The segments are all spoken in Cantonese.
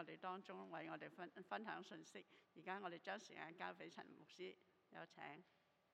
我哋當中為我哋分享信息。而家我哋將時間交俾陳牧師，有請。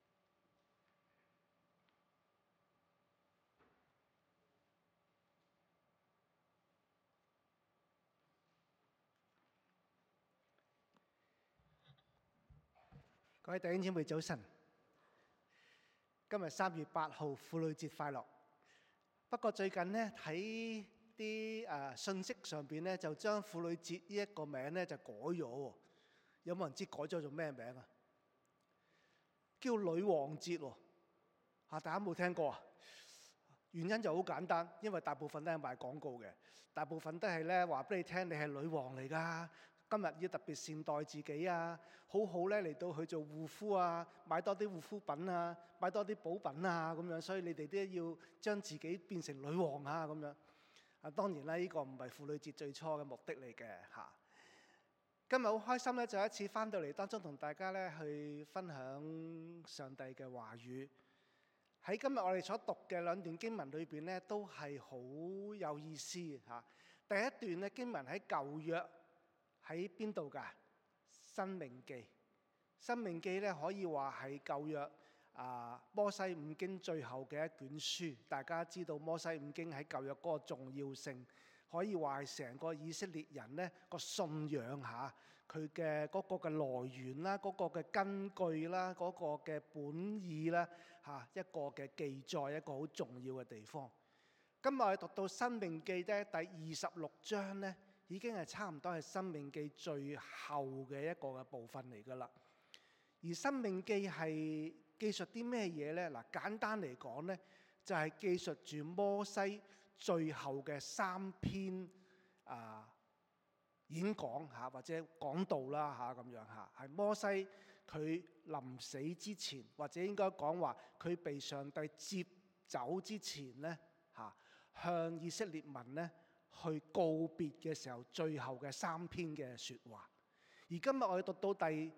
各位弟兄姊妹早晨，今日3月8號婦女節快樂。不過最近呢，睇啲信息上邊咧，就將婦女節呢一個名咧就改咗喎。有冇人知改咗做咩名啊？叫女王節喎。大家冇聽過啊？原因就好簡單，因為大部分都係賣廣告嘅，大部分都係咧話俾你聽，你係女王嚟㗎。今日要特別善待自己啊，好好咧嚟到去做護膚啊，買多啲護膚品啊，買多啲補品啊咁樣，所以你哋都要將自己變成女王啊咁樣。當然啦，呢個唔係婦女節最初嘅目的嚟嘅嚇。今日好開心咧，再一次翻到嚟當中同大家咧去分享上帝嘅話語。喺今日我哋所讀嘅兩段經文裏邊咧，都係好有意思嚇。第一段咧經文喺舊約。喺邊度㗎？申命記。申命記咧可以話係舊約摩西五經最後嘅一卷書。大家知道摩西五經喺舊約嗰個重要性，可以話係成個以色列人咧個信仰嚇，佢嘅嗰個嘅來源啦，嗰個嘅根據啦，嗰個嘅本意啦嚇，一個嘅記載，一個好重要嘅地方。今日我哋讀到申命記咧第26章咧。已經係差唔多係《申命記》最後嘅一個嘅部分嚟㗎啦。而《申命記》係記述啲咩嘢呢？嗱，簡單嚟講呢，就係記述住摩西最後嘅3篇演講嚇，或者講道啦嚇咁樣嚇，係摩西佢臨死之前，或者應該講話佢被上帝接走之前呢嚇，向以色列民呢去告別嘅時候，最後嘅3篇嘅説話。而今日我哋讀到第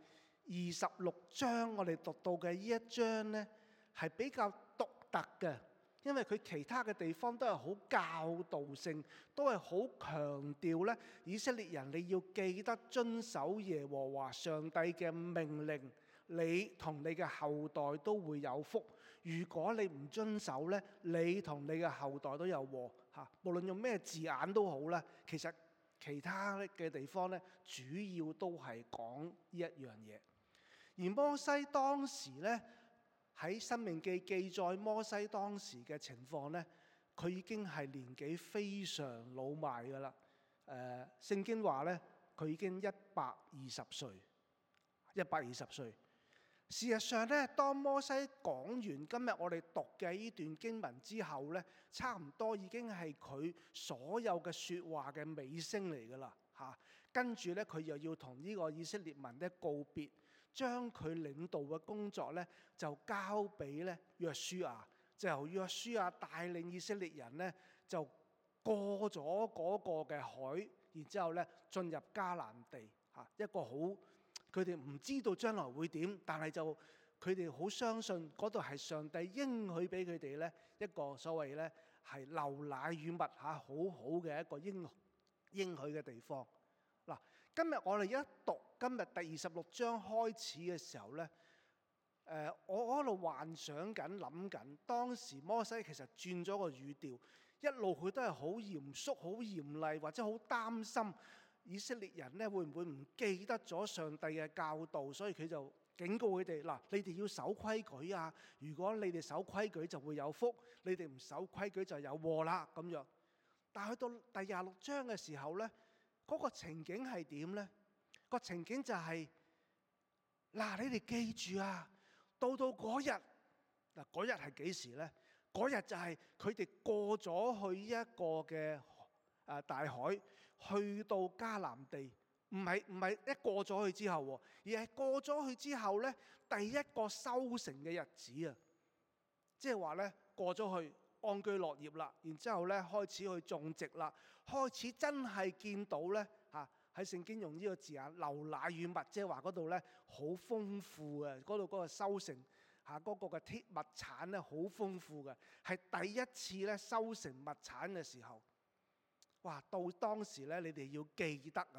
26章，我哋讀到嘅呢一章呢，係比較獨特嘅，因為佢其他嘅地方都係好教導性，都係好強調呢以色列人你要記得遵守耶和華上帝嘅命令。你同你嘅後代都會有福。如果你唔遵守呢，你同你嘅後代都有禍嚇。無論用咩字眼都好啦，其實其他嘅地方呢，主要都係講呢一樣嘢。而摩西當時呢，喺申命記記載摩西當時嘅情況呢，佢已經係年紀非常老邁㗎啦。聖經話呢，佢已經120歲。120歲。事實上咧，當摩西講完今日我哋讀嘅呢段經文之後咧，差唔多已經係佢所有嘅説話嘅尾聲嚟㗎啦嚇。跟住咧，佢又要同呢個以色列民咧告別，將佢領導嘅工作咧就交俾咧約書亞，就由約書亞帶領以色列人咧就過咗嗰個嘅海，然之後咧進入迦南地嚇，一個好。佢哋唔知道將來會點，但係就佢哋好相信嗰度係上帝應許俾佢哋咧一個所謂咧係流奶與蜜嚇好好嘅一個應許嘅地方。嗱，今日我哋一讀今日第26章開始嘅時候咧，我喺度幻想緊諗緊，當時摩西其實轉咗個語調，一路佢都係好嚴肅、好嚴厲，或者好擔心。以色列人咧會唔會唔記得咗上帝嘅教導，所以佢就警告佢哋嗱，你哋要守規矩啊！如果你哋守規矩就會有福，你哋唔守規矩就有禍啦咁樣。但係去到第26章嘅時候咧，嗰個情景係點咧？個情景就係嗱，你哋記住啊，到嗰日嗱，嗰日係幾時咧？嗰日就係佢哋過咗去一個嘅大海，去到迦南地，唔係一過咗去之後，而係過咗去之後咧，第一個收成嘅日子啊，即係話咧過咗去安居樂業啦，然之後咧開始去種植啦，開始真係見到咧嚇喺聖經用呢個字眼流奶與蜜，即係話嗰度咧好豐富嘅，嗰度嗰個收成嚇嗰個嘅鐵物產咧好豐富嘅，係第一次咧收成物產嘅時候。哇！到當時咧，你哋要記得啊，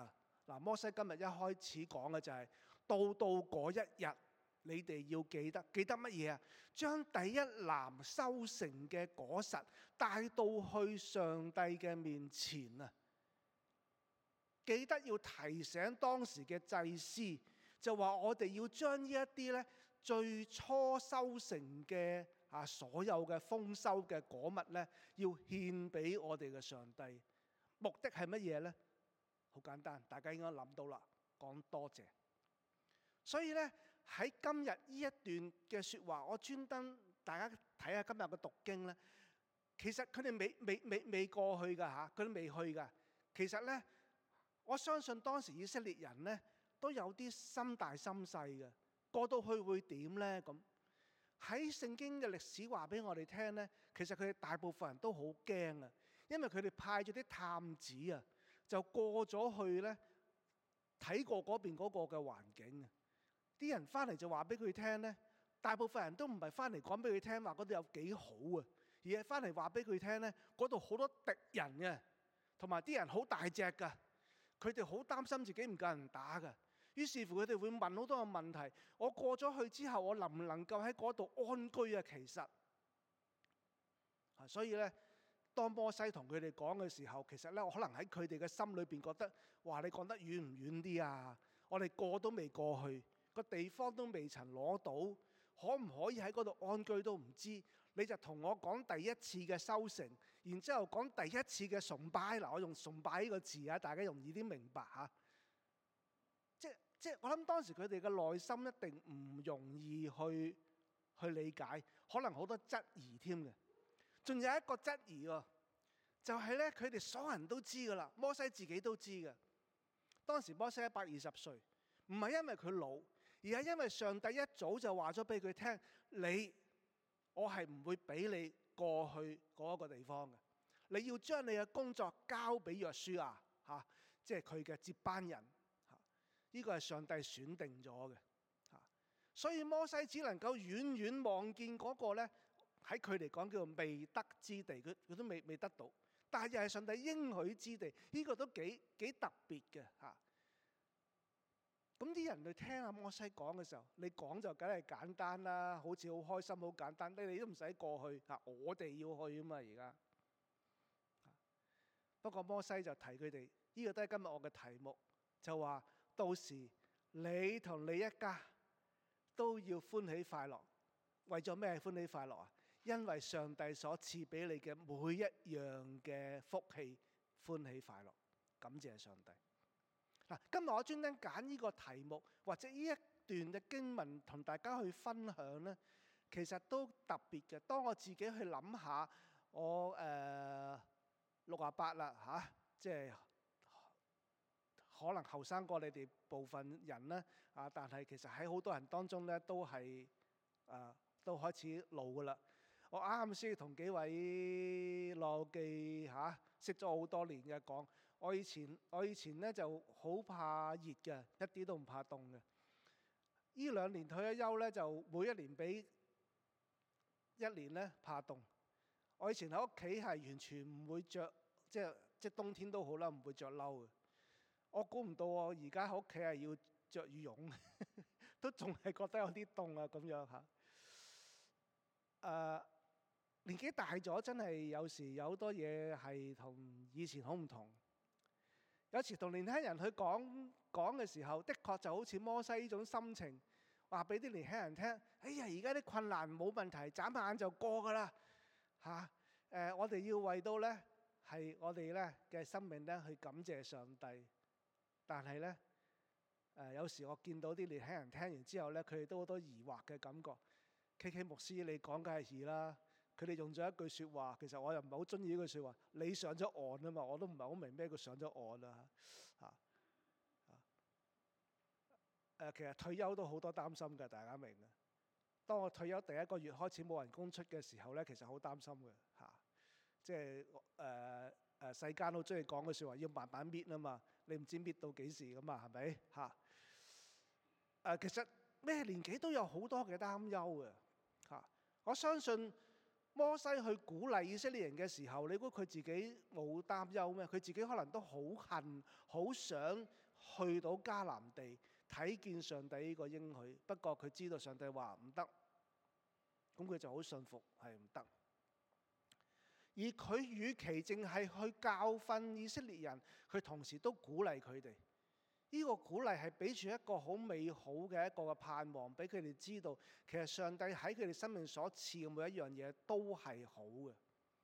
嗱，摩西今日一開始講嘅就係到嗰一日，你哋要記得乜嘢啊？將第一籃收成嘅果實帶到去上帝嘅面前啊！記得要提醒當時嘅祭司，就話我哋要將呢一啲咧最初收成嘅所有嘅豐收嘅果物咧，要獻俾我哋嘅上帝。目的係乜嘢咧？好簡單，大家應該諗到啦，講多謝。所以咧喺今日呢一段嘅説話，我專登大家睇下今日嘅讀經咧，其實佢哋未過去㗎嚇，佢哋未去㗎。其實咧，我相信當時以色列人咧都有啲心大心細嘅，過到去會點咧？咁喺聖經嘅歷史話俾我哋聽咧，其實佢哋大部分人都好驚啊，因為佢哋派咗啲探子啊，就過咗去咧睇過嗰邊嗰個嘅環境啊。啲人翻嚟就話俾佢聽咧，大部分人都唔係翻嚟講俾佢聽話嗰度有幾好啊，而係翻嚟話俾佢聽咧，嗰度好多敵人嘅，同埋啲人好大隻㗎，佢哋好擔心自己唔夠人打㗎。於是乎佢哋會問好多個問題，我過咗去之後，我能唔能夠喺嗰度安居啊？其實所以咧，當摩西同佢哋講嘅時候，其實咧，我可能喺佢哋嘅心裏邊覺得，哇！你講得遠唔遠啲啊？我哋過都未過去，個地方都未曾攞到，可唔可以喺嗰度安居都唔知？你就同我講第一次嘅收成，然之後講第一次嘅崇拜。嗱，我用崇拜呢個字啊，大家容易啲明白嚇。即係我諗當時佢哋嘅內心一定唔容易去理解，可能好多質疑添嘅。仲有一個質疑喎，就係咧佢哋所有人都知㗎啦，摩西自己都知嘅。當時摩西120歲，唔係因為佢老，而係因為上帝一早就話咗俾佢聽，我係唔會俾你過去嗰個地方嘅。你要將你嘅工作交俾約書亞嚇，即係佢嘅接班人。呢個係上帝選定咗嘅，所以摩西只能夠遠遠望見嗰個咧，喺佢嚟講叫做未得之地，佢都未得到，但係又係上帝應許之地，呢個都幾特別嘅嚇。咁啲人去聽阿摩西講嘅時候，你講就梗係簡單啦，好似好開心好簡單，你都唔使過去嚇，我哋要去啊嘛而家。不過摩西就提佢哋，呢個都係今日我嘅題目，就話。到時你同你一家都要歡喜快樂，為咗咩歡喜快樂啊？因為上帝所賜俾你嘅每一樣嘅福氣，歡喜快樂，感謝上帝。嗱，今日我專登揀呢個題目或者呢一段嘅經文同大家去分享呢，其實都特別嘅。當我自己去諗下，我68啦嚇，即係。可能後生過你哋部分人咧，但係其實喺好多人當中咧，都係都開始老噶啦。我啱先同幾位老記識咗好多年嘅講，我以前咧就好怕熱嘅，一啲都唔怕凍嘅。呢2年退咗休咧，就每一年比一年咧怕凍。我以前喺屋企係完全唔會着，即係冬天都好啦，唔會着褸嘅。我估唔到我而家喺屋企係要着羽絨，都仲係覺得有啲凍啊咁樣嚇。年紀大咗，真係有時有好多嘢係同以前好唔同。有時同年輕人去講嘅時候，的確就好似摩西呢種心情，話俾啲年輕人聽：哎呀，而家啲困難冇問題，眨下眼就過㗎啦嚇。我哋要為到咧係我哋咧嘅生命咧去感謝上帝。但係咧，有時我見到啲年輕人聽完之後咧，佢哋都好多疑惑嘅感覺。KK 牧師，你講梗係易啦。佢哋用咗一句説話，其實我又唔係好中意呢句説話。你上咗岸啊嘛，我都唔係好明咩叫上咗岸啊嚇。其實退休都好多擔心嘅，大家明嘅。當我退休第1個月開始冇人工出嘅時候咧，其實好擔心嘅嚇。即係世間好中意講嘅説話，要慢慢搣啊嘛。你唔知搣到幾時㗎嘛，係咪嚇？其實咩年紀都有好多嘅擔憂嘅嚇。我相信摩西去鼓勵以色列人嘅時候，你估佢自己冇擔憂咩？佢自己可能都好恨、好想去到迦南地睇見上帝呢個應許，不過佢知道上帝話唔得，咁佢就好信服係唔得。而佢與其淨係去教訓以色列人，佢同時都鼓勵佢哋。呢個鼓勵係俾住一個好美好嘅一個嘅盼望，俾佢哋知道其實上帝喺佢哋生命所賜嘅每一樣嘢都係好嘅。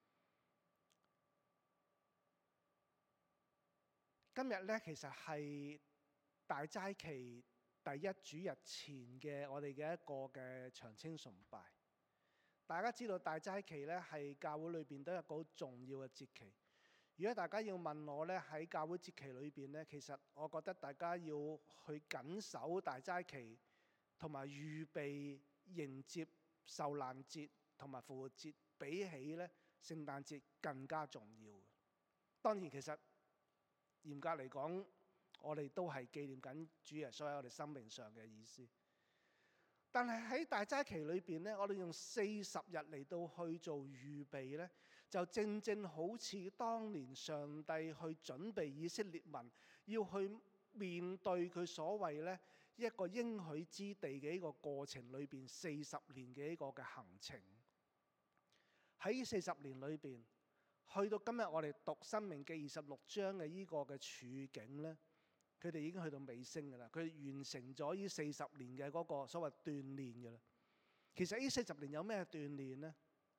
今日咧，其實係大齋期第一主日前嘅我哋嘅一個嘅長青崇拜。大家知道大齋期咧係教會裏邊都有一個好重要嘅節期。如果大家要問我咧，喺教會節期裏邊咧，其實我覺得大家要去緊守大齋期，同埋預備迎接受難節同埋復活節，比起咧聖誕節更加重要。當然，其實嚴格嚟講，我哋都係紀念緊主耶穌喺我哋生命上嘅意思。但係喺大齋期裏邊咧，我哋用40日嚟到去做預備咧，就正正好似當年上帝去準備以色列民要去面對佢所謂咧一個應許之地嘅呢個過程裏邊40年嘅呢個嘅行程。喺呢40年裏邊，去到今日我哋讀申命記26章嘅呢個嘅處境咧，佢哋已經去到尾聲㗎啦。佢哋完成咗呢40年嘅嗰個所謂鍛鍊㗎啦。其實呢40年有咩鍛鍊呢？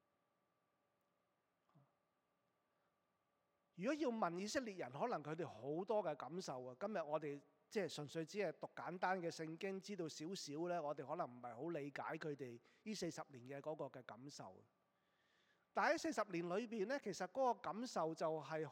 如果要問以色列人，可能佢哋好多嘅感受啊。今日我哋即係純粹只係讀簡單嘅聖經，知道少少咧，我哋可能唔係好理解佢哋呢40年嘅嗰個嘅感受。但喺40年裏邊咧，其實嗰個感受就係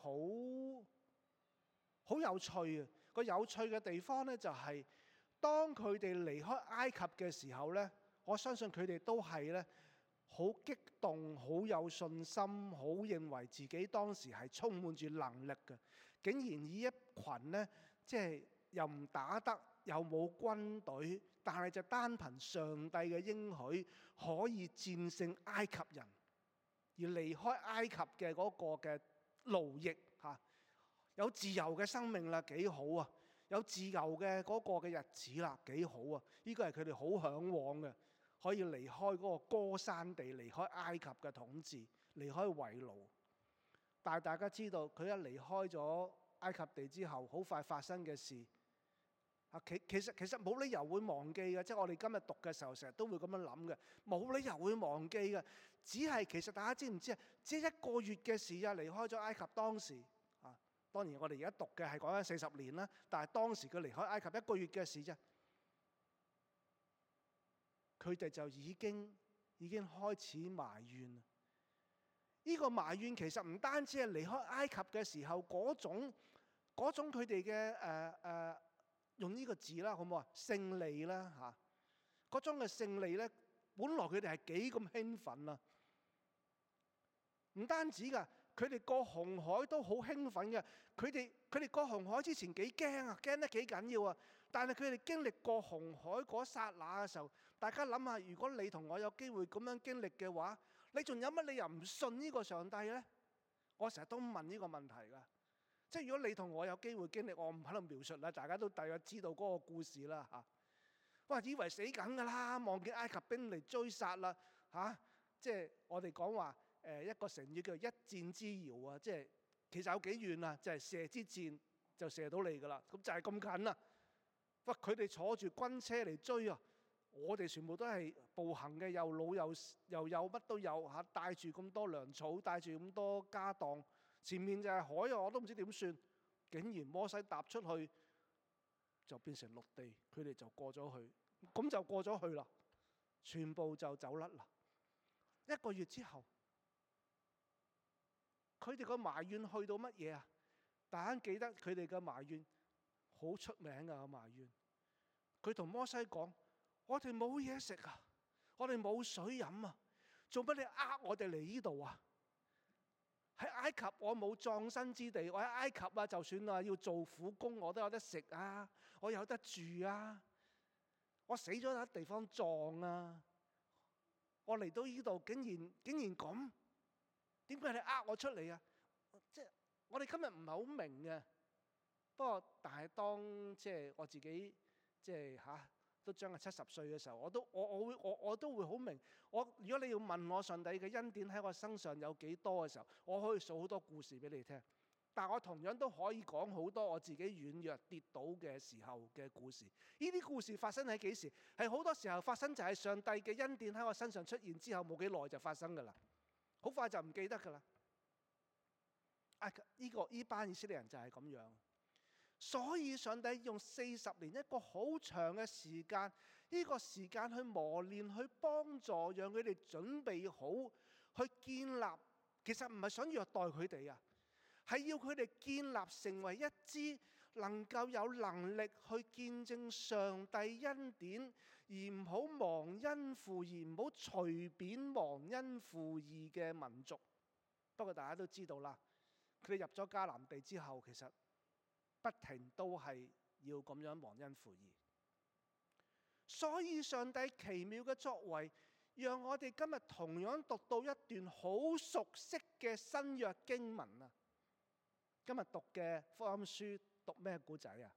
好有趣啊！個有趣嘅地方咧，就係當佢哋離開埃及嘅時候咧，我相信佢哋都係咧好激動、好有信心、好認為自己當時係充滿住能力嘅。竟然以一群咧，即係又唔打得，又冇軍隊，但係就單憑上帝嘅應許，可以戰勝埃及人，而離開埃及嘅嗰個嘅奴役嚇。有自由嘅生命啦，幾好啊！有自由嘅嗰個嘅日子啦，幾好啊！呢個係佢哋好嚮往嘅，可以離開嗰個歌珊地，離開埃及嘅統治，離開為奴。但係大家知道，佢一離開咗埃及地之後，好快發生嘅事啊！其實冇理由會忘記嘅，即係我哋今日讀嘅時候，成日都會咁樣諗嘅，冇理由會忘記嘅。只係其實大家知唔知啊？只係一個月嘅事啊，離開咗埃及當時。當然，我哋而家讀嘅係講緊40年啦，但係當時佢離開埃及一個月嘅事啫，佢哋就已經開始埋怨。呢個埋怨其實唔單止係離開埃及嘅時候嗰種佢哋嘅用呢個字啦，好唔好啊？勝利啦嚇，嗰種嘅勝利咧，本來佢哋係幾咁興奮啊！唔單止㗎。佢哋過紅海都好興奮嘅，佢哋過紅海之前幾驚啊，驚得幾緊要啊！但係佢哋經歷過紅海嗰剎那嘅時候，大家諗下，如果你同我有機會咁樣經歷嘅話，你仲有乜理由唔信呢個上帝呢？我成日都問呢個問題㗎，即係如果你同我有機會經歷，我唔喺度描述啦，大家都大約知道嗰個故事啦嚇。哇！以為死梗㗎啦，望見埃及兵嚟追殺啦嚇，即係我哋講話。一個成語叫一箭之遙啊，即係其實有幾遠啊？就係射支箭就射到你噶啦，咁就係咁近啦。哇！佢哋坐住軍車嚟追啊，我哋全部都係步行嘅，又老又幼，乜都有嚇，帶住咁多糧草，帶住咁多家當，前面就係海啊，我都唔知點算。竟然摩西踏出去就變成陸地，佢哋就過咗去，咁就過咗去啦，全部就走甩啦。一個月之後。佢哋個埋怨去到乜嘢啊？大家記得佢哋嘅埋怨好出名㗎，埋怨。佢同摩西講：我哋冇嘢食啊，我哋冇水飲啊，做乜你我哋嚟呢度啊？喺埃及我冇葬身之地，我喺埃及啊，就算啊要做苦工，我都有得食啊，我有得住啊，我死咗有地方葬啊，我嚟到呢度竟然咁。點解你我出嚟啊？即係我哋今日唔係好明嘅， 不過但係當即係我自己即係都將近70歲嘅時候，我都會好明。如果你要問我上帝嘅恩典喺我身上有幾多嘅時候，我可以數好多故事俾你聽。但我同樣都可以講好多我自己軟弱跌倒嘅時候嘅故事。呢啲故事發生喺幾時？係好多時候發生就係上帝嘅恩典喺我身上出現之後冇幾耐就發生㗎啦，好快就唔記得㗎啦。呢班以色列人就係咁樣。所以上帝用40年一個好長嘅時間，呢個時間去磨練、去幫助，讓佢哋準備好去建立。其實唔係想虐待佢哋啊，係要佢哋建立成為一支能夠有能力去見證上帝恩典，而唔好忘恩負義，唔好隨便忘恩負義嘅民族。不過大家都知道啦，佢哋入咗迦南地之後，其實不停都係要咁樣忘恩負義。所以上帝奇妙嘅作為，讓我哋今日同樣讀到一段好熟悉嘅新約經文啊！今日讀嘅福音書讀咩故仔啊？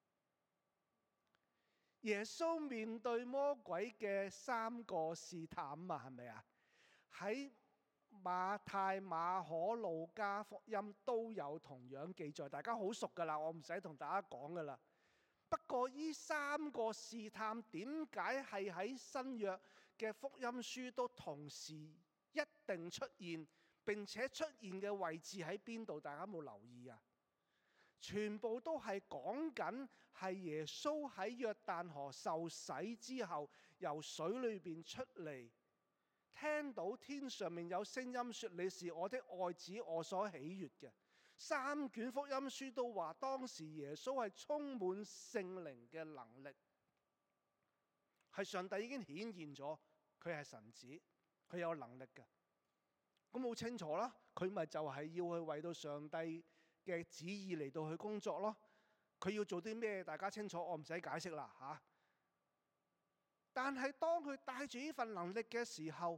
耶穌面對魔鬼嘅3個試探啊，係咪啊？喺馬太、馬可、路加福音都有同樣記載，大家好熟噶啦，我唔使同大家講噶啦。不過呢3個試探點解係喺新約嘅福音書都同時一定出現，並且出現嘅位置喺邊度？大家有冇留意啊？全部都係講緊係耶穌喺約旦河受洗之後，由水裏邊出嚟，聽到天上面有聲音說：你是我的愛子，我所喜悅嘅。3卷福音書都話當時耶穌係充滿聖靈嘅能力，係上帝已經顯現咗佢係神子，佢有能力嘅。咁好清楚啦，佢咪就係要去為到上帝嘅旨意嚟到去工作咯。佢要做啲咩？大家清楚，我唔使解釋啦嚇。但係當佢帶住呢份能力嘅時候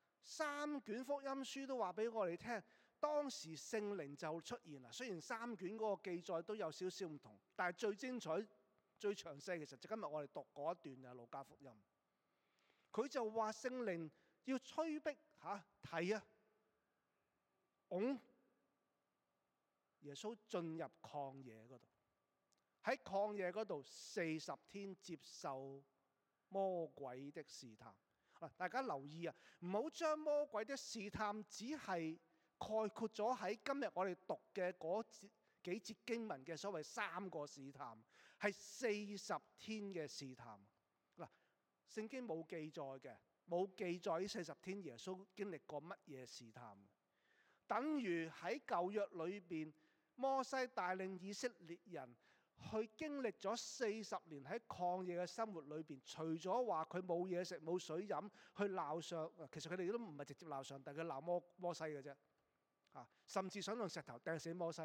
，3卷福音書都話俾我哋聽，當時聖靈就出現啦。雖然3卷嗰個記載都有少少唔同，但係最精彩、最詳細，其實就今日我哋讀嗰一段嘅路加福音。佢就話聖靈要催逼提啊，拱耶穌進入曠野嗰度，喺曠野嗰度40天接受魔鬼的試探。大家留意啊，唔好將魔鬼的試探只係概括咗喺今日我哋讀嘅嗰幾節經文嘅所謂3個試探，係40天嘅試探。聖經冇記載嘅，冇記載呢40天耶穌經歷過乜嘢試探。等於喺舊約裏邊，摩西帶領以色列人去經歷咗40年喺曠野嘅生活裏邊，除咗話佢冇嘢食冇水飲，去鬧上，其實佢哋都唔係直接鬧上帝，佢鬧摩西嘅啫。甚至想用石頭掟死摩西。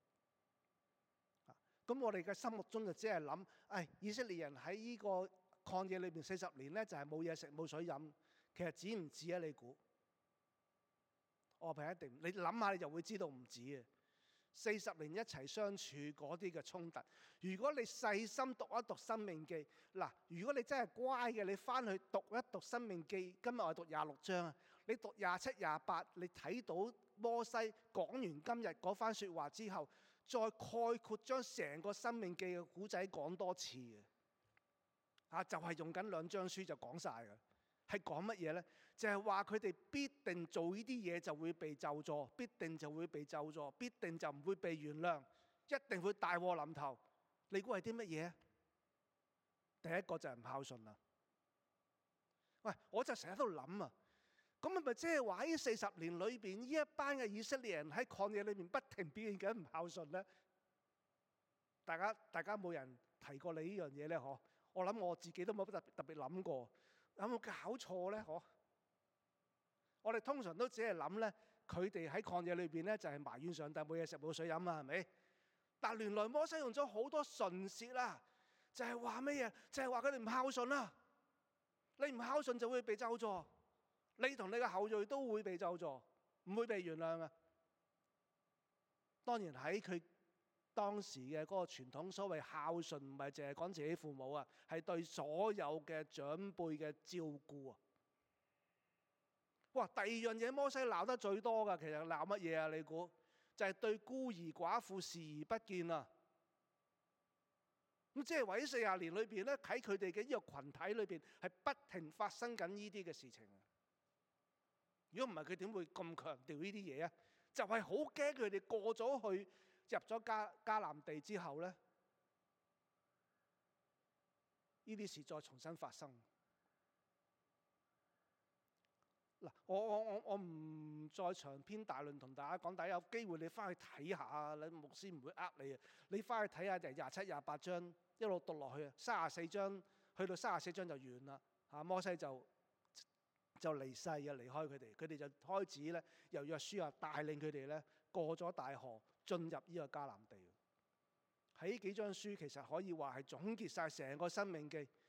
咁我哋嘅心目中就只係諗，以色列人喺呢個曠野裏邊40年咧，就係冇嘢食冇水飲。其實止唔止啊？你估？我係一定，你諗下你就會知道唔止嘅。40年一齊相處嗰啲嘅衝突，如果你細心讀一讀《申命記》，如果你真係乖嘅，你翻去讀一讀《申命記》，今日我讀26章啊，你讀27、28，你睇到摩西講完今日嗰番説話之後，再概括將成個《申命記》嘅古仔講多次嘅，就係用緊2章書就講晒嘅。係講乜嘢呢？就係話佢哋必定做呢啲嘢就會被咒詛，必定就會被咒詛，必定就唔會被原諒，一定會大禍臨頭。你估係啲乜嘢？第一個就係唔孝順啦。喂，我就成日喺度諗啊，咁係咪即係話喺40年裏邊，呢一班嘅以色列人喺曠野裏面不停表現緊唔孝順呢？大家冇人提過你呢樣嘢呢？嗬？我諗我自己都冇特別諗過。有冇搞錯呢？我哋通常都只係諗呢，佢哋喺曠野裏邊呢，就係埋怨上帝冇嘢食冇水飲啊，係咪？但原來摩西用咗好多唇舌啦，就係話乜嘢？就係話佢哋唔孝順啦。你唔孝順就會被咒詛，你同你嘅後裔都會被咒詛，唔會被原諒啊。當然喺佢當時嘅嗰個傳統，所謂孝順唔係淨係講自己父母啊，係對所有嘅長輩嘅照顧啊。哇！第二樣嘢摩西鬧得最多㗎，其實鬧乜嘢啊？你估就係對孤兒寡婦視而不見啊！咁即係話喺40年裏邊咧，喺佢哋嘅呢個群體裏邊係不停發生緊呢啲嘅事情。如果唔係佢點會咁強調呢啲嘢啊？就係好驚佢哋過咗去入咗迦南地之後咧，呢啲事再重新發生。嗱，我唔再長篇大論同大家講，大家有機會你翻去睇下，你牧師唔會呃你啊。你翻去睇下就27、28章一路讀落去啊，34章去到34章就完啦。摩西就離世啊，離開佢哋，佢哋就開始咧由約書亞帶領佢哋咧過咗大河，進入呢個迦南地。喺呢幾章書其實可以話係總結晒成個申命記，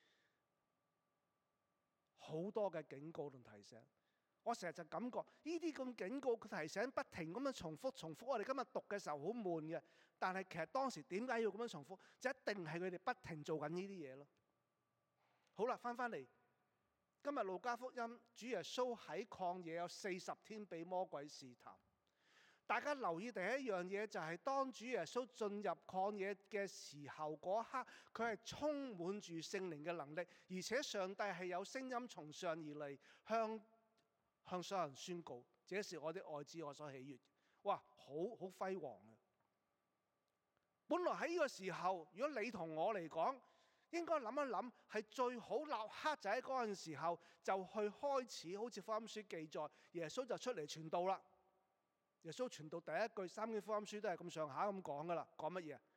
好多嘅警告同提醒。我成日就感覺呢啲咁警告提醒不停咁樣重複。我哋今日讀嘅時候好悶嘅，但係其實當時點解要咁樣重複？就一定係佢哋不停做緊呢啲嘢咯。好啦，翻嚟今日路加福音，主耶穌喺曠野有40天被魔鬼試探。大家留意第一樣嘢就係當主耶穌進入曠野嘅時候，嗰一刻佢係充滿住聖靈嘅能力，而且上帝係有聲音從上而嚟向所有人宣告：這是我的愛子，我所喜悅。哇，好輝煌啊！本來喺呢個時候，如果你同我嚟講，應該諗一諗，係最好立刻就喺嗰陣時候就去開始，好似福音書記載，耶穌就出嚟傳道啦。耶穌傳道第一句3卷福音書都係咁上下咁講噶啦，講乜嘢？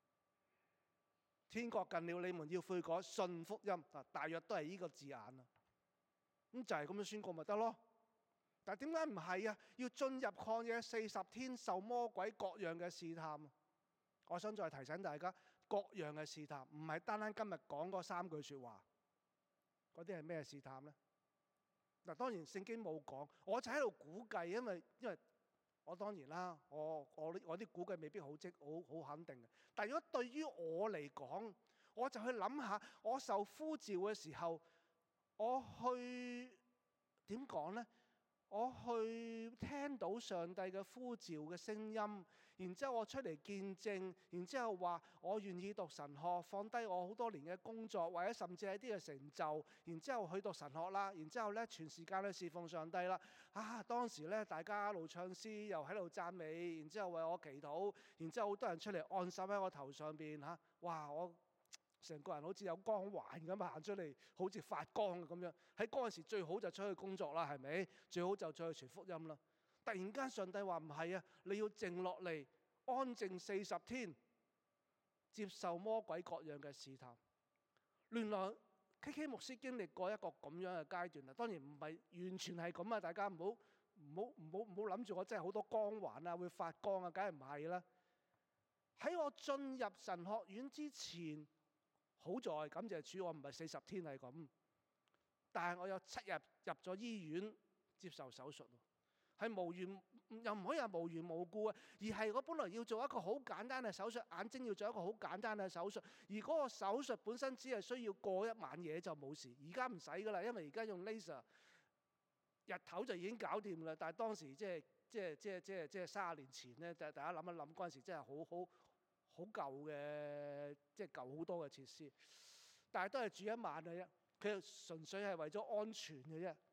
天國近了，你們要悔改，信福音。大約都係呢個字眼啊。咁就係咁樣宣告咪得咯？但係點解唔係啊？要進入曠野40天，受魔鬼各樣嘅試探。我想再提醒大家，各樣嘅試探唔係單今日講嗰3句説話，嗰啲係咩試探呢？嗱，當然聖經冇講，我就喺度估計，因為我當然啦，我啲估計未必好肯定嘅。但係如果對於我嚟講，我就去諗下，我受呼召嘅時候，我去點講呢？我去聽到上帝嘅呼召嘅聲音，然之後我出嚟見證，然之後話我願意讀神學，放低我好多年嘅工作，或者甚至係啲嘅成就，然之後去讀神學啦，然之後咧全時間去侍奉上帝啦。當時咧大家一路唱詩，又喺度讚美，然之後為我祈禱，然之後好多人出嚟按手喺我頭上邊嚇，哇！我成個人好似有光環咁行出嚟，好似發光咁樣。喺嗰陣時最好就出去工作啦，係咪？最好就出去傳福音啦。突然間上帝話唔係啊，你要靜落嚟，安靜40天，接受魔鬼各樣嘅試探。原來 KK 牧師經歷過一個咁樣嘅階段啊。當然唔係完全係咁啊，大家唔好諗住我真係好多光環啊，會發光啊，梗係唔係啦。喺我進入神學院之前，好在感謝主，我唔係40天係咁，但係我有7日入咗醫院接受手術，係又唔可以話無緣無故啊，而係我本來要做一個好簡單嘅手術，眼睛要做一個好簡單嘅手術，而嗰個手術本身只係需要過一晚夜就冇事。而家唔使噶啦，因為而家用 laser， 日頭就已經搞掂啦。但係當時即係30年前咧，大家諗一諗嗰陣時真係好舊嘅，即係舊好多嘅設施，但係都係住一晚嘅啫。佢純粹係為咗安全嘅啫。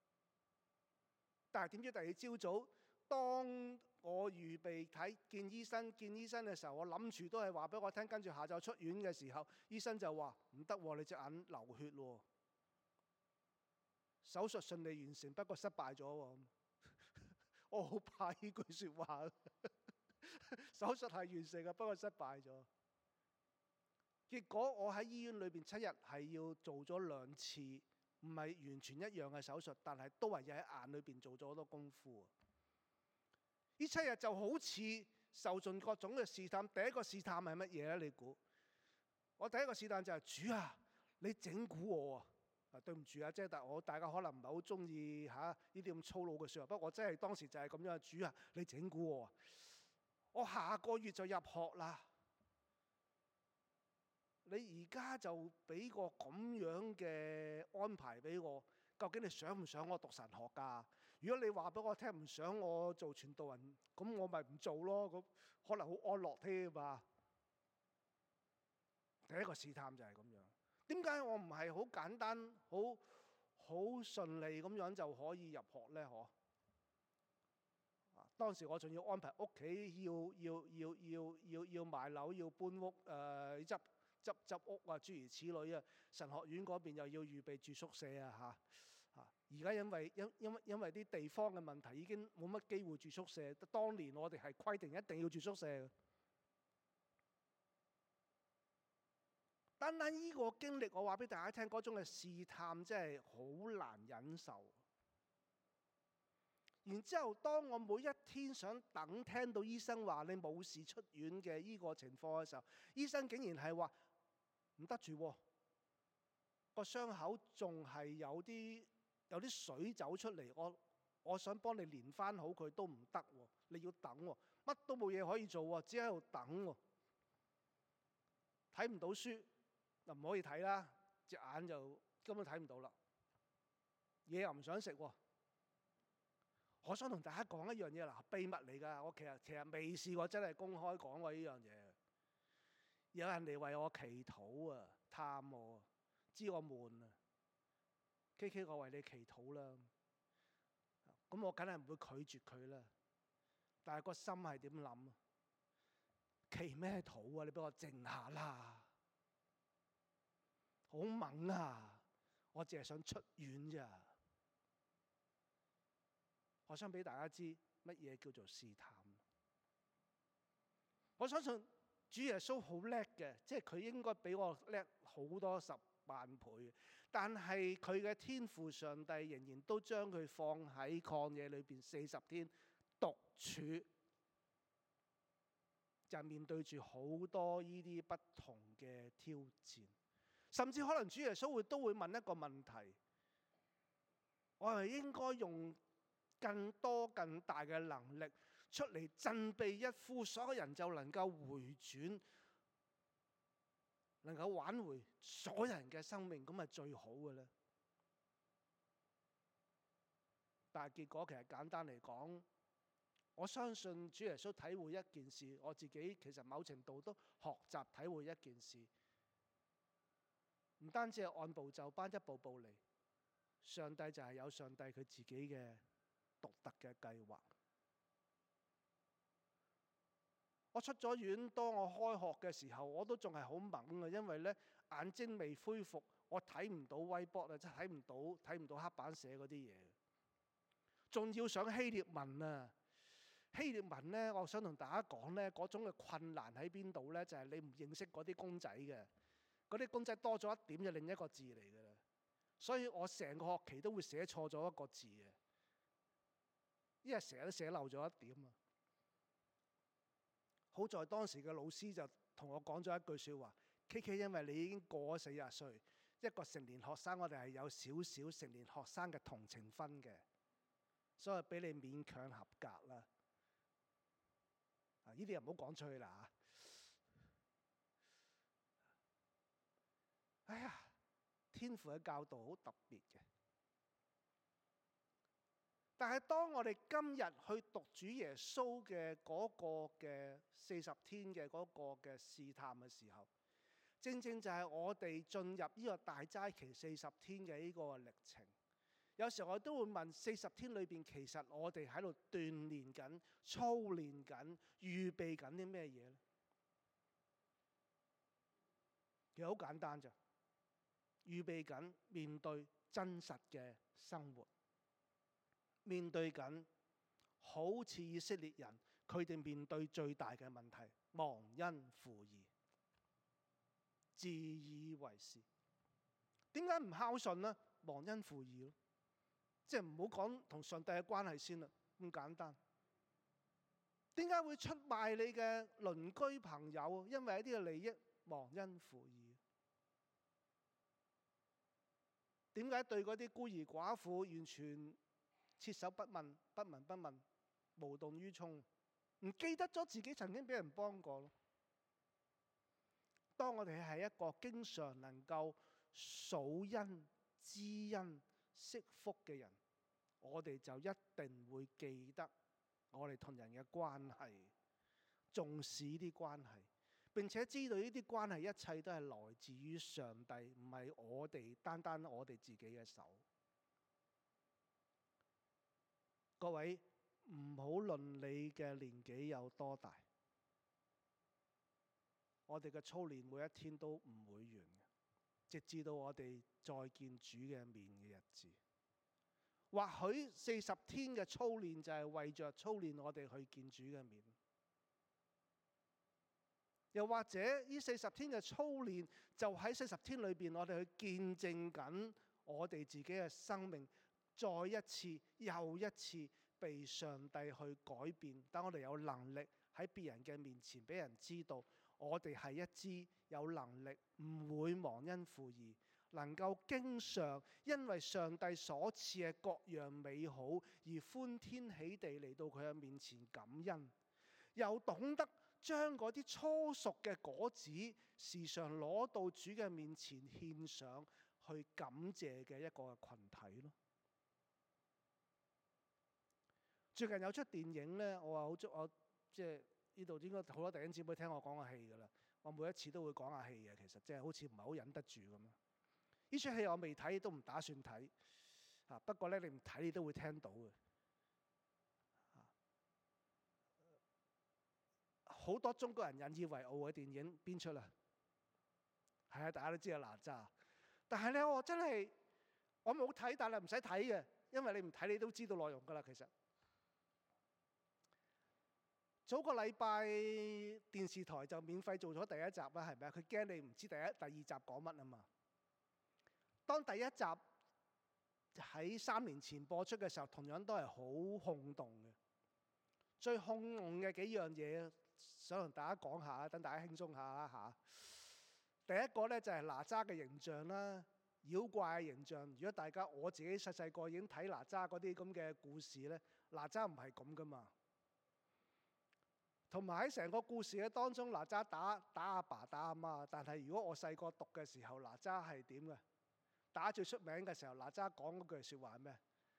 但係點知第二朝早，當我預備見醫生嘅時候，我諗住都係話俾我聽，跟住下晝出院嘅時候，醫生就話唔得喎，你隻眼流血喎，手術順利完成，不過失敗咗喎。我好怕呢句説話。手術係完成嘅，不過失敗咗。結果我喺醫院裏邊7日係要做咗2次，唔係完全一樣嘅手術，但係都係要喺眼裏邊做咗好多功夫。呢7日就好似受盡各種嘅試探。第一個試探係乜嘢咧？你估？我第一個試探就係主啊，你整蠱我啊！對唔住啊，即係大家可能唔係好中意呢啲咁粗魯嘅説話，不過我真係當時就係咁樣。主啊，你整蠱我啊！我下個月就入學啦， 你而家就俾個咁樣嘅安排俾我，究竟你想唔想我讀神學㗎？如果你話俾我聽唔想我做傳道人，咁我咪唔做咯。咁可能好安樂添嘛。第一個試探就係咁樣。點解我唔係好簡單、好順利咁樣就可以入學呢？嗬？當時我仲要安排屋企要買樓、要搬屋、執屋啊，諸如此類啊。神學院嗰邊又要預備住宿舍啊嚇。而家因為啲地方嘅問題，已經冇乜機會住宿舍。當年我哋係規定一定要住宿舍嘅。單單呢個經歷，我話俾大家聽，嗰種嘅試探真係好難忍受。然之後，當我每一天想等聽到醫生話你冇事出院嘅呢個情況嘅時候，醫生竟然係話唔得住喎，個傷口仲係有啲水走出嚟，我想幫你連翻好佢都唔得喎，你要等喎，乜都冇嘢可以做喎，只喺度等喎，睇唔到書就唔可以睇啦，隻眼就根本睇唔到啦，嘢又唔想食喎。我想同大家講一樣嘢啦，秘密嚟㗎。我其實未試過真係公開講過呢樣嘢。有人嚟為我祈禱啊，探我，知我悶啊。KK，我為你祈禱啦。咁我梗係唔會拒絕佢啦。但係個心係點諗啊？祈咩禱啊？你俾我靜下啦。好猛啊！我淨係想出院咋。我想俾大家知乜嘢叫做試探。我相信主耶穌好叻嘅，即係佢應該比我叻好多10萬倍。但係佢嘅天父上帝仍然都將佢放喺曠野裏邊40天獨處，就面對住好多呢啲不同嘅挑戰。甚至可能主耶穌都會問一個問題：我係應該用更多更大嘅能力出嚟振臂一呼，所有人就能夠回轉，能夠挽回所有人嘅生命，咁係最好嘅咧。但係結果其實簡單嚟講，我相信主耶穌體會一件事，我自己其實某程度都學習體會一件事，唔單止係按部就班一步步嚟，上帝就係有上帝佢自己嘅獨特嘅計劃。我出咗院，當我開學嘅時候，我都仲係好懵嘅，因為咧眼睛未恢復，我睇唔到微博啊，即係睇唔到黑板寫嗰啲嘢。仲要上希臘文啊！希臘文咧，我想同大家講咧，嗰種嘅困難喺邊度咧？就係你唔認識嗰啲公仔嘅，嗰啲公仔多咗一點就另一個字嚟㗎啦。所以我成個學期都會寫錯咗一個字嘅。因為成日都寫漏咗一點啊！好在當時嘅老師就同我講咗一句説話：KK， 因為你已經過咗40歲，一個成年學生，我哋係有少少成年學生嘅同情分嘅，所以俾你勉強合格啦。呢啲又唔好講出去啦嚇！哎呀，天父嘅教導好特別嘅。但係當我哋今日去讀主耶穌嘅嗰個嘅40天嘅嗰個嘅試探嘅時候，正正就係我哋進入呢個大齋期40天嘅呢個歷程。有時候我都會問：40天裏邊其實我哋喺度鍛鍊緊、操練緊、預備緊啲咩嘢呢？其實好簡單咋，預備緊面對真實嘅生活。面對緊好似以色列人，佢哋面對最大嘅問題，忘恩負義、自以為是。點解唔孝順呢？忘恩負義咯，即係唔好講同上帝嘅關係先啦，咁簡單。點解會出賣你嘅鄰居朋友？因為一啲嘅利益，忘恩負義。點解對嗰啲孤兒寡婦完全切手不問，不聞不問，無動於衷，唔記得咗自己曾經俾人幫過咯。 當我哋係一個經常能夠數恩、知恩、惜福嘅人，我哋就一定會記得我哋同人嘅關係，重視呢啲關係，並且知道呢啲關係一切都係來自於上帝，唔係我哋單單我哋自己嘅手。各位，唔好論你嘅年紀有多大，我哋嘅操練每一天都唔會完嘅，直至到我哋再見主嘅面嘅日子。或許40天嘅操練就係為着操練我哋去見主嘅面，又或者呢40天嘅操練就喺40天裏邊，我哋去見證緊我哋自己嘅生命再一次又一次被上帝去改變，等我哋有能力喺別人嘅面前俾人知道，我哋係一支有能力唔會忘恩負義，能夠經常因為上帝所賜嘅各樣美好而歡天喜地嚟到佢嘅面前感恩，又懂得將嗰啲初熟嘅果子時常攞到主嘅面前獻上去感謝嘅一個群體咯。最近有出電影呢，我即係呢度應該好多弟兄姊妹聽我講過戲噶啦，我每一次都會講下戲嘅，其實即係好似唔係好忍得住咁樣。呢出戲我未睇，都唔打算睇。不過咧，你唔睇你都會聽到嘅。好多中國人引以為傲嘅電影邊出啊？係啊，大家都知道哪吒。但係咧，我真係我冇睇，但係唔使睇嘅，因為你唔睇你都知道內容噶啦。其實早個禮拜電視台就免費做咗第一集啦，係咪啊？佢驚你唔知第二集講乜啊嘛。當第一集喺3年前播出嘅時候，同樣都係好轟動嘅。最轟動嘅幾樣嘢，想同大家講下，等大家輕鬆下嚇。第一個咧就係哪吒嘅形象啦，妖怪嘅形象。如果大家我自己細個已經睇哪吒嗰啲咁嘅故事咧，哪吒唔係咁噶嘛。同埋喺成個故事嘅當中，哪吒打阿爸打阿媽。但係如果我細個讀嘅時候，哪吒係點嘅？打最出名嘅時候，哪吒講嗰句説話係咩？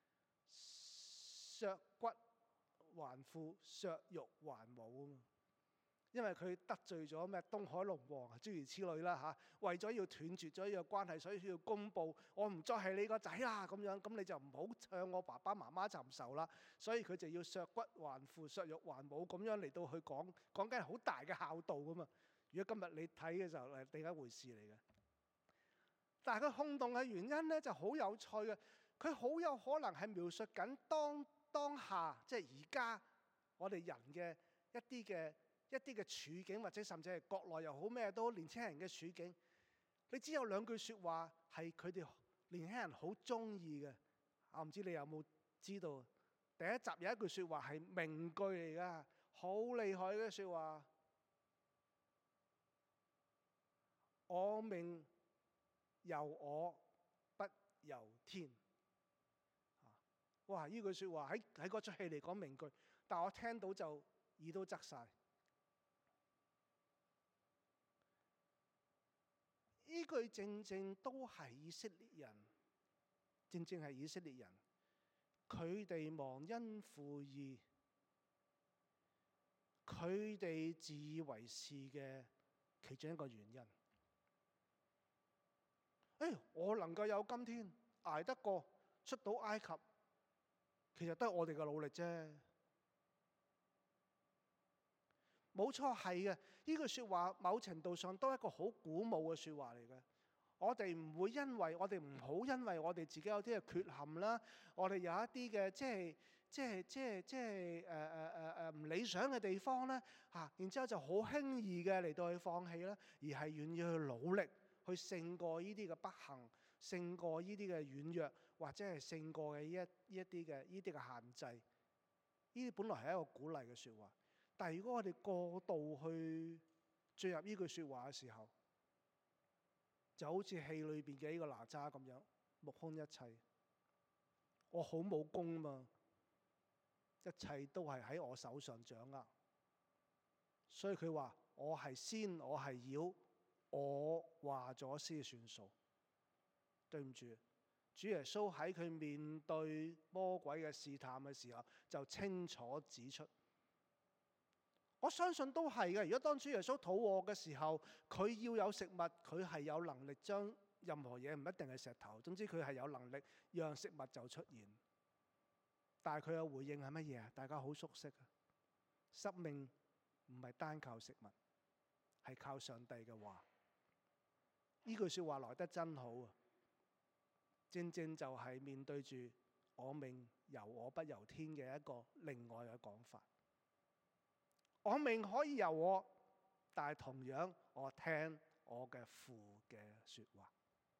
削骨還父，削肉還母啊嘛！因為佢得罪咗咩東海龍王諸如此類啦嚇，為咗要斷絕咗呢個關係，所以要公佈我唔再係你個仔啦咁樣，咁你就唔好向我爸爸媽媽尋仇啦。所以佢就要削骨還父，削肉還母咁樣嚟到去講緊係好大嘅孝道噶嘛。如果今日你睇嘅時候係另一回事嚟嘅。但係佢轟動嘅原因咧就好有趣嘅，佢好有可能係描述緊當下即係而家我哋人嘅一啲嘅處境，或者甚至係國內又好咩都年輕人嘅處境。你只有2句説話係佢哋年輕人好中意嘅，我唔知你有冇知道？第一集有一句説話係名句嚟㗎，好厲害嘅説話，我命由我不由天。哇！呢句説話喺嗰出戲嚟講名句，但我聽到就耳都側晒。呢句正正都係以色列人，正正係以色列人，佢哋忘恩負義，佢哋自以為是嘅其中一個原因。我能夠有今天，捱得過出到埃及，其實都係我哋嘅努力啫。冇錯，係嘅。呢句説話某程度上都係一個好鼓舞嘅説話嚟嘅。我哋唔好因為我哋自己有啲嘅缺陷啦，我哋有一啲嘅唔理想嘅地方咧嚇，然之後就好輕易嘅嚟到去放棄啦，而係願意去努力去勝過呢啲嘅不幸，勝過呢啲嘅軟弱，或者係勝過嘅呢一啲嘅限制。呢啲本來係一個鼓勵嘅説話。但係如果我哋過度去進入呢句説話嘅時候，就好似戲裏邊嘅呢個哪吒咁樣，目空一切。我好武功嘛，一切都係喺我手上掌握。所以佢話：我係仙，我係妖， 我話咗先算數。對唔住，主耶穌喺佢面對魔鬼嘅試探嘅時候，就清楚指出。我相信都係嘅。如果當主耶穌肚餓嘅時候，佢要有食物，佢係有能力將任何嘢，唔一定係石頭，總之佢係有能力讓食物就出現。但係佢嘅回應係乜嘢啊？大家好熟悉啊！生命唔係單靠食物，係靠上帝嘅話。呢句說話來得真好啊！正正就係面對住我命由我不由天嘅一個另外嘅講法。我命可以由我，但係同樣我聽我嘅父嘅說話。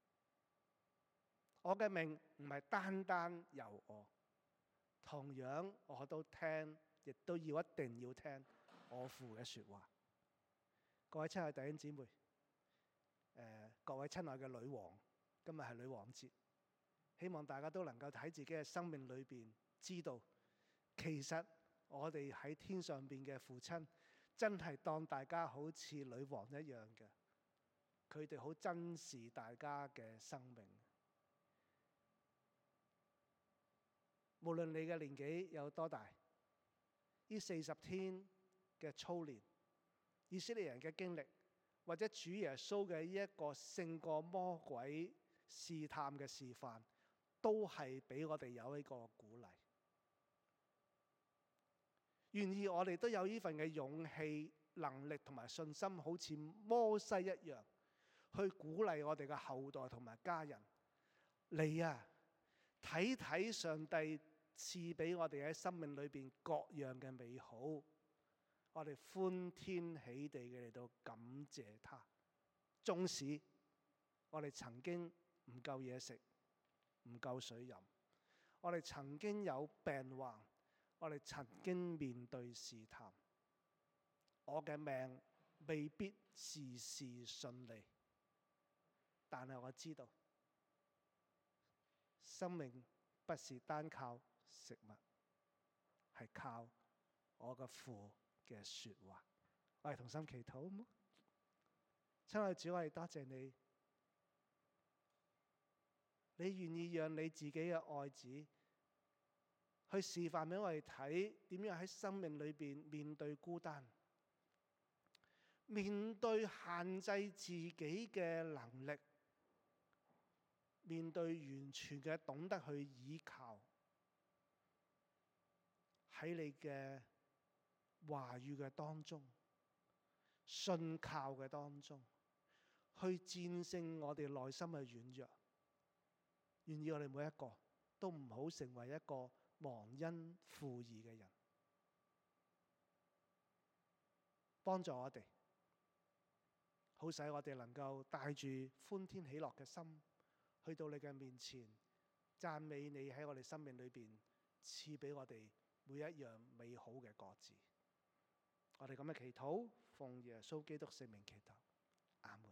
我嘅命唔係單單由我，同樣我都聽，亦都一定要聽我父嘅說話。各位親愛弟兄姊妹，各位親愛嘅女王，今日係女王節，希望大家都能夠喺自己嘅生命裏邊知道，其實我哋喺天上邊嘅父親真係當大家好似女王一樣嘅，佢哋好珍視大家嘅生命。無論你嘅年紀有多大，呢40天嘅操練，以色列人嘅經歷，或者主耶穌嘅呢一個勝過魔鬼試探嘅示範，都係俾我哋有呢個鼓勵。願意我哋都有呢份嘅勇氣、能力同埋信心，好似摩西一樣，去鼓勵我哋嘅後代同埋家人。你啊，睇睇上帝賜俾我哋喺生命裏邊各樣嘅美好，我哋歡天喜地嘅嚟到感謝他。縱使我哋曾經唔夠嘢食，唔夠水飲，我哋曾經有病患，我哋曾經面對試探，我嘅命未必事事順利，但係我知道生命不是單靠食物，係靠我嘅父嘅說話。我哋同心祈禱好冇？親愛的主，我哋多謝你，你願意讓你自己嘅愛子去示範俾我哋睇，點樣喺生命裏邊面對孤單，面對限制自己嘅能力，面對完全嘅懂得去依靠，喺你嘅話語嘅當中，信靠嘅當中，去戰勝我哋內心嘅軟弱。願意我哋每一個都唔好成為一個忘恩負義嘅人，幫助我哋，好使我哋能夠帶住歡天喜樂嘅心，去到你嘅面前，讚美你喺我哋生命裏邊賜俾我哋每一樣美好嘅果子。我哋咁嘅祈禱，奉耶穌基督聖名祈禱，阿門。